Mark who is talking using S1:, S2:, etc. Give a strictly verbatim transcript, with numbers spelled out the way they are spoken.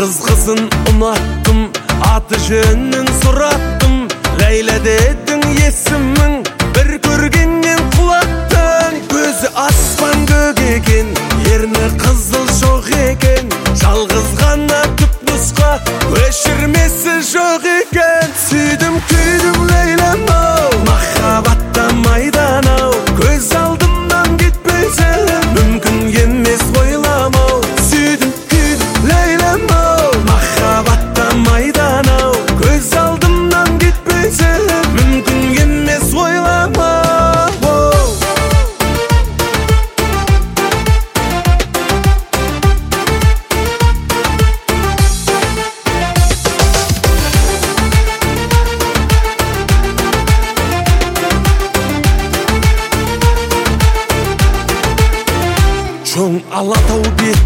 S1: Kızgısın unattım, adı jönün surattım. Leyla dedin yesimin, bir körgenden kulattın. Gözü asman gök eken, yerine kızıl şok eken. Жалғыз ғана түп нұсқа, өшірмесі жоқ екен. Сүйдім күйдім Лейлам-ау, махаббатта майдан-ау. Көз алдымнан кетпесең, мүмкін емес ойламау. Сүйдім күйдім Лейлам-ау, махаббатта майдан-ау. Көз алдымнан кетпесең, мүмкін емес ойламау. Çoң Алатау бет